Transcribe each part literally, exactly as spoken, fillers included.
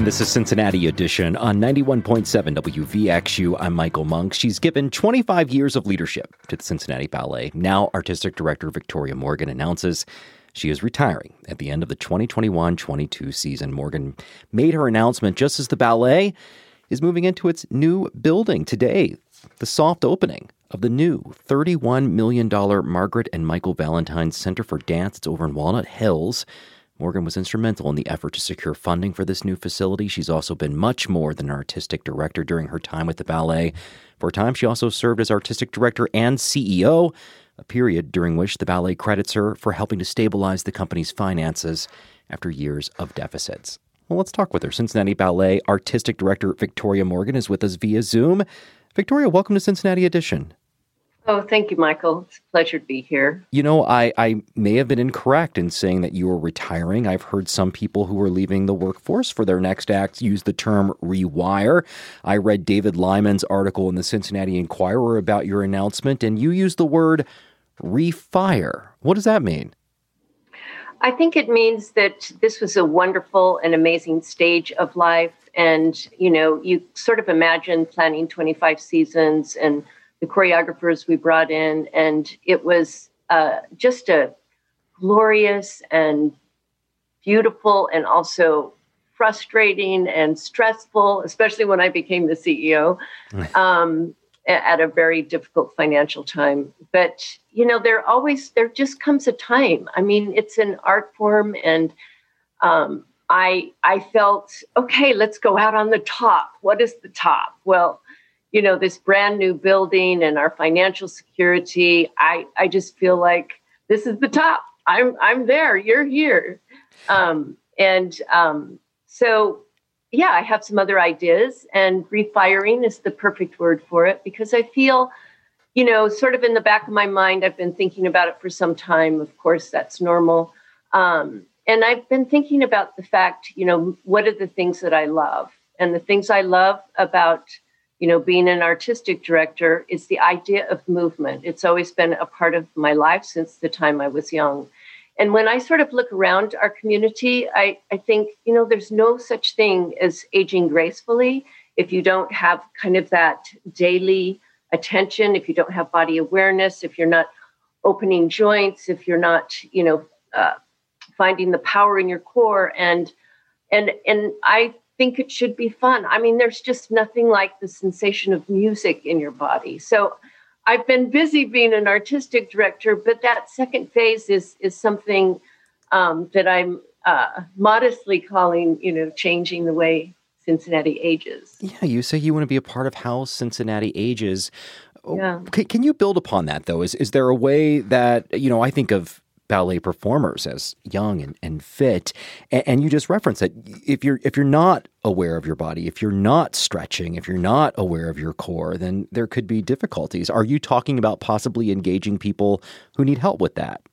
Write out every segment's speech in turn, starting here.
And this is Cincinnati Edition on ninety-one point seven W V X U. I'm Michael Monk. She's given twenty-five years of leadership to the Cincinnati Ballet. Now, Artistic Director Victoria Morgan announces she is retiring at the end of the twenty twenty-one twenty-two season. Morgan made her announcement just as the ballet is moving into its new building today, the soft opening of the new thirty-one million dollars Margaret and Michael Valentine Center for Dance. It's over in Walnut Hills. Morgan was instrumental in the effort to secure funding for this new facility. She's also been much more than an artistic director during her time with the ballet. For a time, she also served as artistic director and C E O, a period during which the ballet credits her for helping to stabilize the company's finances after years of deficits. Well, let's talk with her. Cincinnati Ballet Artistic Director Victoria Morgan is with us via Zoom. Victoria, welcome to Cincinnati Edition. Oh, thank you, Michael. It's a pleasure to be here. You know, I, I may have been incorrect in saying that you were retiring. I've heard some people who are leaving the workforce for their next act use the term rewire. I read David Lyman's article in the Cincinnati Enquirer about your announcement, and you used the word refire. What does that mean? I think it means that this was a wonderful and amazing stage of life. And, you know, you sort of imagine planning twenty-five seasons and the choreographers we brought in, and it was uh, just a glorious and beautiful and also frustrating and stressful, especially when I became the C E O um, at a very difficult financial time. But, you know, there always, there just comes a time. I mean, it's an art form, and um, I, I felt, okay, let's go out on the top. What is the top? Well, you know, this brand new building and our financial security, I, I just feel like this is the top. I'm I'm there. You're here. Um, and um, so, yeah, I have some other ideas, and refiring is the perfect word for it, because I feel, you know, sort of in the back of my mind, I've been thinking about it for some time. Of course, that's normal. Um, and I've been thinking about the fact, you know, what are the things that I love? And the things I love about you know, being an artistic director is the idea of movement. It's always been a part of my life since the time I was young. And when I sort of look around our community, I, I think, you know, there's no such thing as aging gracefully if you don't have kind of that daily attention, if you don't have body awareness, if you're not opening joints, if you're not, you know, uh, finding the power in your core. And, and, and I think it should be fun. I mean, there's just nothing like the sensation of music in your body. So I've been busy being an artistic director, but that second phase is is something um, that I'm uh, modestly calling, you know, changing the way Cincinnati ages. Yeah, you say you want to be a part of how Cincinnati ages. Yeah. Can, can you build upon that, though? Is is there a way that, you know, I think of ballet performers as young and, and fit. And, and you just referenced that if you're if you're not aware of your body, if you're not stretching, if you're not aware of your core, then there could be difficulties. Are you talking about possibly engaging people who need help with that?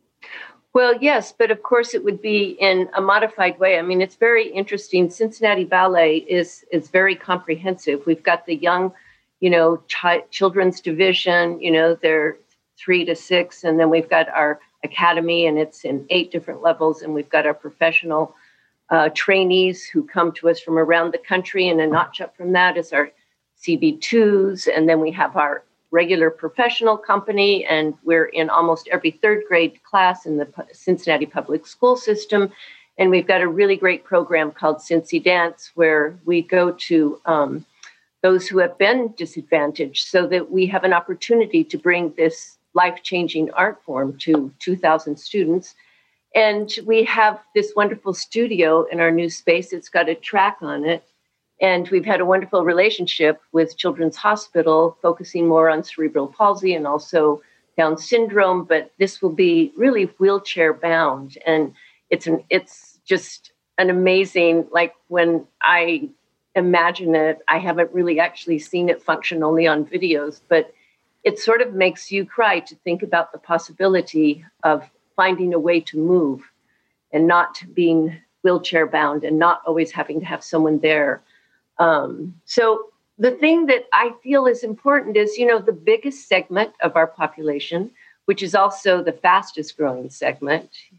Well, yes, but of course it would be in a modified way. I mean, it's very interesting. Cincinnati Ballet is is very comprehensive. We've got the young, you know, chi- children's division, you know, they're three to six, and then we've got our academy, and it's in eight different levels. And we've got our professional uh, trainees who come to us from around the country. And a notch up from that is our C B twos. And then we have our regular professional company. And we're in almost every third grade class in the P- Cincinnati public school system. And we've got a really great program called Cincy Dance, where we go to um, those who have been disadvantaged so that we have an opportunity to bring this life-changing art form to two thousand students. And we have this wonderful studio in our new space. It's got a track on it. And we've had a wonderful relationship with Children's Hospital, focusing more on cerebral palsy and also Down syndrome. But this will be really wheelchair bound. And it's an, it's just an amazing, like when I imagine it, I haven't really actually seen it function, only on videos, but it sort of makes you cry to think about the possibility of finding a way to move and not being wheelchair bound and not always having to have someone there. Um, so the thing that I feel is important is, you know, the biggest segment of our population, which is also the fastest growing segment,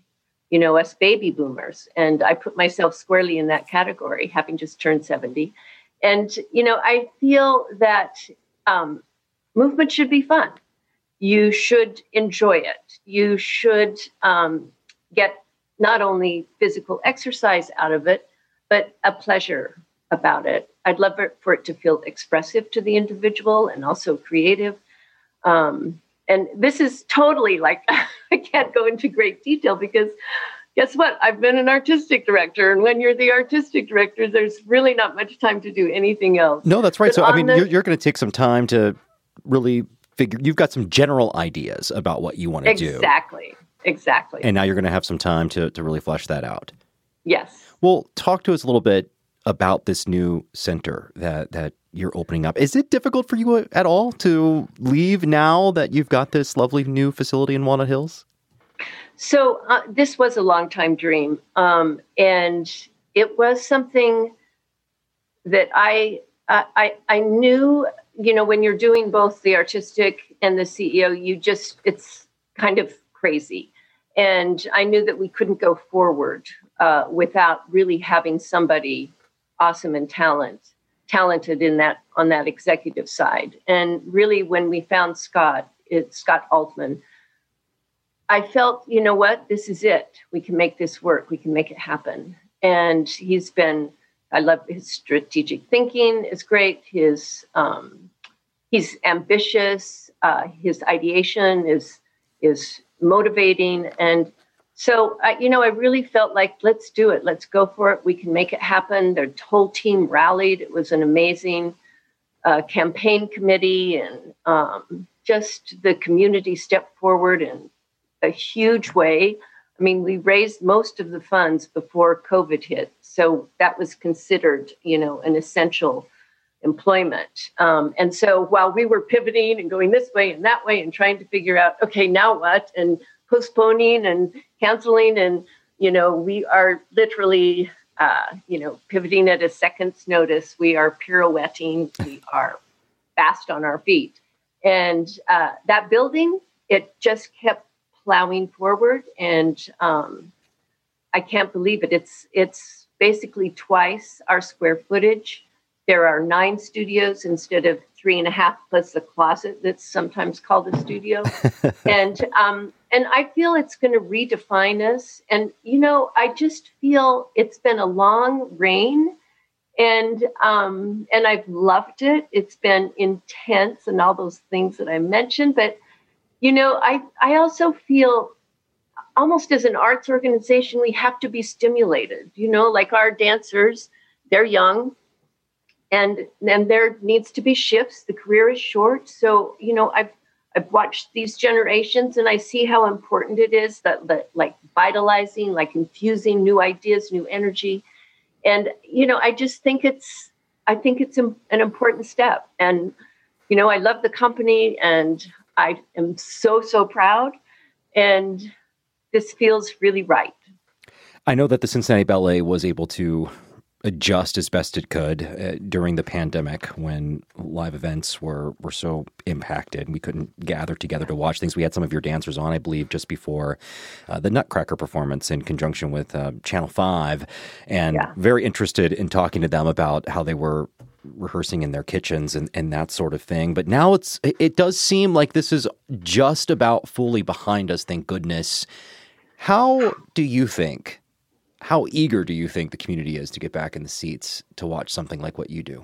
you know, us baby boomers. And I put myself squarely in that category, having just turned seventy. And, you know, I feel that um, movement should be fun. You should enjoy it. You should um, get not only physical exercise out of it, but a pleasure about it. I'd love for it to feel expressive to the individual and also creative. Um, and this is totally like, I can't go into great detail because guess what? I've been an artistic director. And when you're the artistic director, there's really not much time to do anything else. No, that's right. But so, I mean, the- you're, you're going to take some time to really figure, you've got some general ideas about what you want to exactly, do. Exactly. Exactly. And now you're going to have some time to, to really flesh that out. Yes. Well, talk to us a little bit about this new center that, that you're opening up. Is it difficult for you at all to leave now that you've got this lovely new facility in Walnut Hills? So uh, this was a long time dream. Um, and it was something that I, I, I knew, you know, when you're doing both the artistic and the C E O, you just, it's kind of crazy. And I knew that we couldn't go forward uh, without really having somebody awesome and talent, talented in that, on that executive side. And really when we found Scott, it's Scott Altman, I felt, you know what, this is it. We can make this work. We can make it happen. And he's been, I love his strategic thinking is great. His, um, he's ambitious. Uh, his ideation is, is motivating. And so, uh, you know, I really felt like, let's do it. Let's go for it. We can make it happen. Their whole team rallied. It was an amazing uh, campaign committee, and um, just the community stepped forward in a huge way. I mean, we raised most of the funds before COVID hit. So that was considered, you know, an essential employment. Um, and so while we were pivoting and going this way and that way and trying to figure out, okay, now what? And postponing and canceling. And, you know, we are literally, uh, you know, pivoting at a second's notice. We are pirouetting. We are fast on our feet. And uh, that building, it just kept plowing forward. And um, I can't believe it. It's, it's basically twice our square footage. There are nine studios instead of three and a half plus a closet that's sometimes called a studio. and um, and I feel it's going to redefine us. And, you know, I just feel it's been a long reign, and um, and I've loved it. It's been intense and all those things that I mentioned. But, you know, I, I also feel almost as an arts organization, we have to be stimulated, you know, like our dancers, they're young. And then there needs to be shifts. The career is short. So, you know, I've I've watched these generations and I see how important it is that, that like vitalizing, like infusing new ideas, new energy. And, you know, I just think it's I think it's an important step. And, you know, I love the company and I am so, so proud. And this feels really right. I know that the Cincinnati Ballet was able to adjust as best it could uh, during the pandemic when live events were, were so impacted. We couldn't gather together to watch things. We had some of your dancers on, I believe, just before uh, the Nutcracker performance in conjunction with uh, Channel five, and yeah. very interested in talking to them about how they were rehearsing in their kitchens and, and that sort of thing. But now it's it does seem like this is just about fully behind us, thank goodness. How do you think How eager do you think the community is to get back in the seats to watch something like what you do?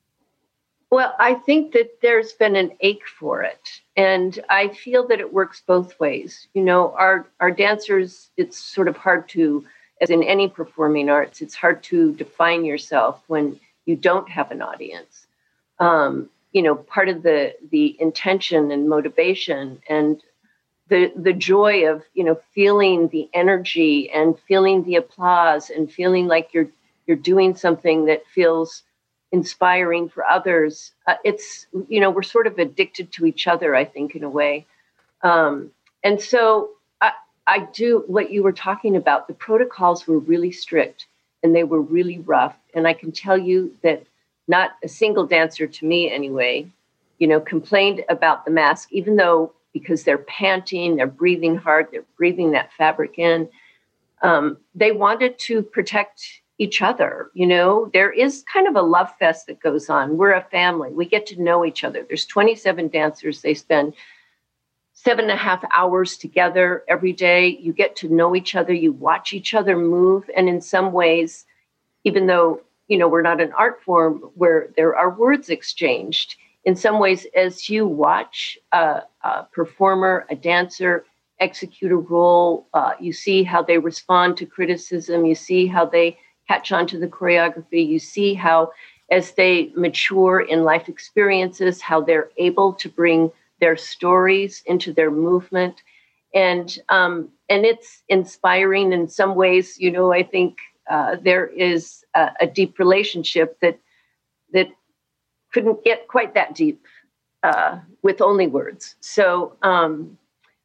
Well, I think that there's been an ache for it. And I feel that it works both ways. You know, our, our dancers, it's sort of hard to, as in any performing arts, it's hard to define yourself when you don't have an audience. Um, you know, part of the the intention and motivation and the the joy of, you know, feeling the energy and feeling the applause and feeling like you're you're doing something that feels inspiring for others. Uh, it's, you know, we're sort of addicted to each other, I think, in a way. Um, and so I, I do what you were talking about. The protocols were really strict and they were really rough. And I can tell you that not a single dancer, to me anyway, you know, complained about the mask, even though because they're panting, they're breathing hard, they're breathing that fabric in. um, they wanted to protect each other. You know, there is kind of a love fest that goes on. We're a family. We get to know each other. There's twenty-seven dancers. They spend seven and a half hours together every day. You get to know each other. You watch each other move. And in some ways, even though, you know, we're not an art form where there are words exchanged, in some ways, as you watch a, a performer, a dancer, execute a role, uh, you see how they respond to criticism. You see how they catch on to the choreography. You see how, as they mature in life experiences, how they're able to bring their stories into their movement. And um, and it's inspiring in some ways. You know, I think uh, there is a, a deep relationship that that couldn't get quite that deep uh, with only words. So, um,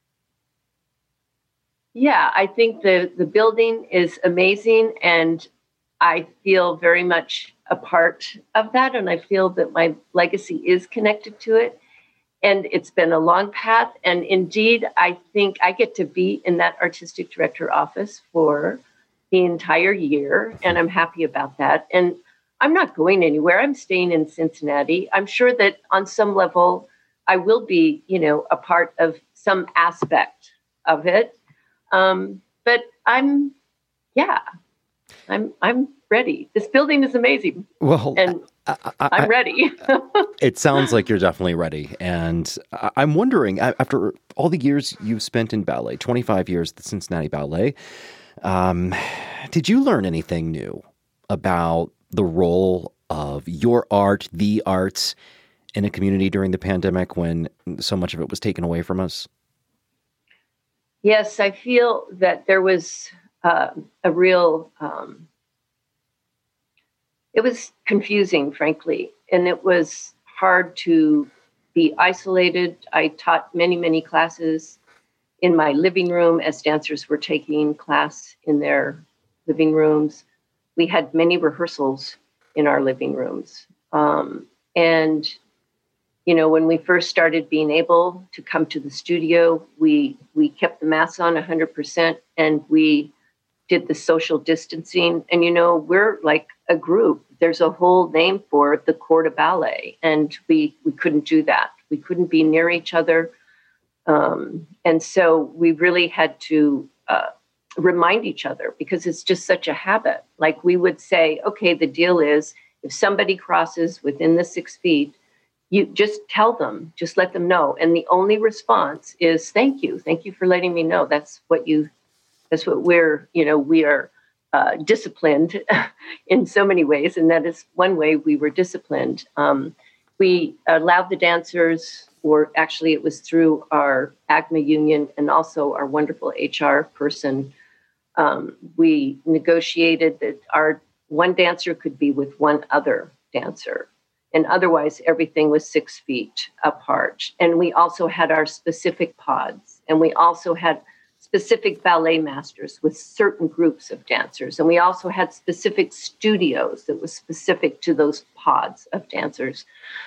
yeah, I think the, the building is amazing, and I feel very much a part of that, and I feel that my legacy is connected to it. And it's been a long path, and indeed, I think I get to be in that artistic director office for the entire year, and I'm happy about that. And I'm not going anywhere. I'm staying in Cincinnati. I'm sure that on some level, I will be, you know, a part of some aspect of it. Um, but I'm, yeah, I'm, I'm ready. This building is amazing. Well, and I, I, I'm ready. It sounds like you're definitely ready. And I'm wondering, after all the years you've spent in ballet, twenty-five years at the Cincinnati Ballet, um, did you learn anything new about the role of your art, the arts, in a community during the pandemic when so much of it was taken away from us? Yes, I feel that there was uh, a real, um, it was confusing, frankly, and it was hard to be isolated. I taught many, many classes in my living room as dancers were taking class in their living rooms. We had many rehearsals in our living rooms. Um, and, you know, when we first started being able to come to the studio, we we kept the masks on one hundred percent, and we did the social distancing. And, you know, we're like a group. There's a whole name for it, the Corps de Ballet, and we, we couldn't do that. We couldn't be near each other. Um, and so we really had to uh, remind each other, because it's just such a habit. Like we would say, okay, the deal is if somebody crosses within the six feet, you just tell them, just let them know. And the only response is, thank you. Thank you for letting me know. That's what you, that's what we're, you know, we are uh, disciplined in so many ways. And that is one way we were disciplined. Um, we allowed the dancers, or actually it was through our A C M A union and also our wonderful H R person, Um, we negotiated that our one dancer could be with one other dancer, and otherwise everything was six feet apart. And we also had our specific pods, and we also had specific ballet masters with certain groups of dancers. And we also had specific studios that was specific to those pods of dancers.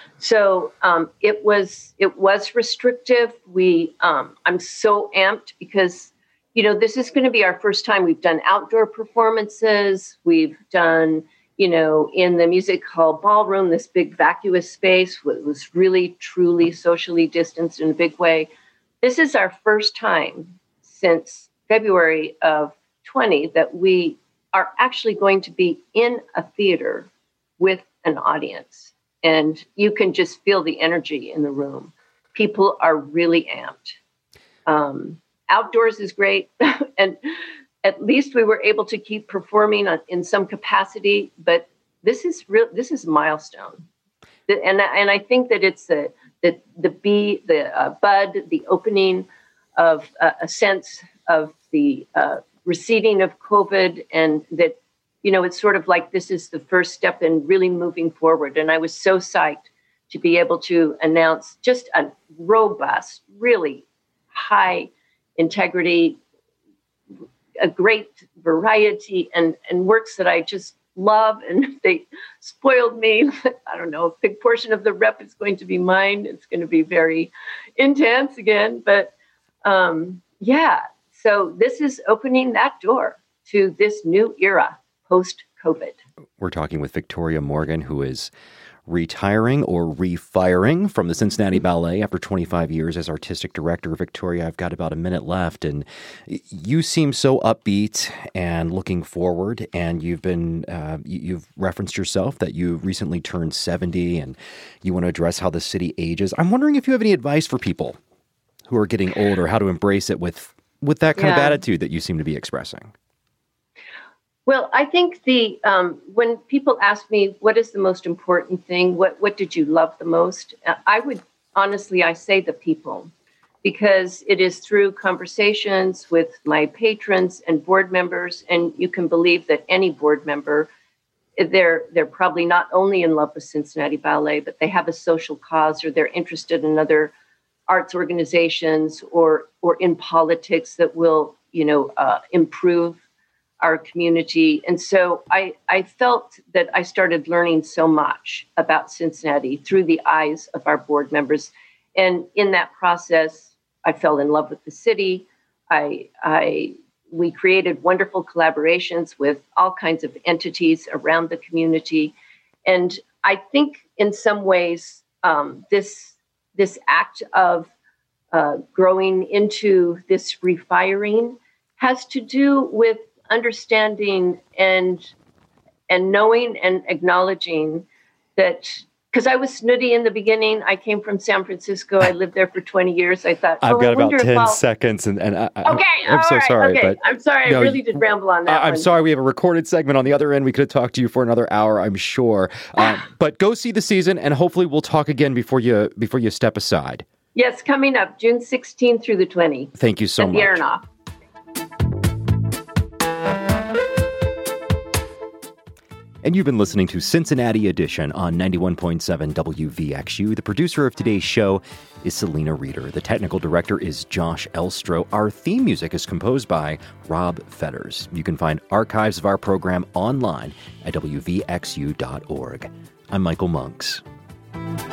So um, it was it was restrictive. We um, I'm so amped because, you know, this is going to be our first time. We've done outdoor performances. We've done, you know, in the music hall ballroom, this big vacuous space was really, truly socially distanced in a big way. This is our first time since February of twenty that we are actually going to be in a theater with an audience. And you can just feel the energy in the room. People are really amped. Um, outdoors is great. And at least we were able to keep performing on, in some capacity. But this is real. This is a milestone. And, and I think that it's the, the, the B, the uh, bud, the opening of uh, a sense of the uh, receding of COVID, and that, you know, it's sort of like this is the first step in really moving forward. And I was so psyched to be able to announce just a robust, really high integrity, a great variety, and, and works that I just love. And they spoiled me. I don't know, a big portion of the rep is going to be mine. It's going to be very intense again. But um, yeah, so this is opening that door. to this new era post-COVID. We're talking with Victoria Morgan, who is retiring or refiring from the Cincinnati Ballet after twenty-five years as artistic director. Victoria, I've got about a minute left, and you seem so upbeat and looking forward, and you've been, uh, you've referenced yourself that you recently turned seventy and you want to address how the city ages. I'm wondering if you have any advice for people who are getting older, how to embrace it with, with that kind yeah. of attitude that you seem to be expressing. Well, I think the um, when people ask me what is the most important thing, what what did you love the most, I would honestly, I say the people, because it is through conversations with my patrons and board members, and you can believe that any board member, they're they're probably not only in love with Cincinnati Ballet, but they have a social cause, or they're interested in other arts organizations or or in politics that will, you know, uh, improve our community. And so I, I felt that I started learning so much about Cincinnati through the eyes of our board members. And in that process, I fell in love with the city. I, I, we created wonderful collaborations with all kinds of entities around the community. And I think in some ways, um, this, this act of uh, growing into this refiring has to do with understanding and and knowing and acknowledging that, because I was snooty in the beginning. I came from San Francisco. I lived there for twenty years. I thought, I've oh, got I about ten I'll... seconds, and, and I, okay, I'm all so right, sorry. Okay. But I'm sorry. no, I really did ramble on that. I, I'm one. sorry. We have a recorded segment on the other end. We could have talked to you for another hour, I'm sure. Uh, but go see the season, and hopefully we'll talk again before you before you step aside. Yes, coming up June sixteenth through the twentieth. Thank you so at much. The Aronoff. And you've been listening to Cincinnati Edition on ninety-one point seven W V X U. The producer of today's show is Selena Reeder. The technical director is Josh Elstro. Our theme music is composed by Rob Fetters. You can find archives of our program online at W V X U dot org. I'm Michael Monks.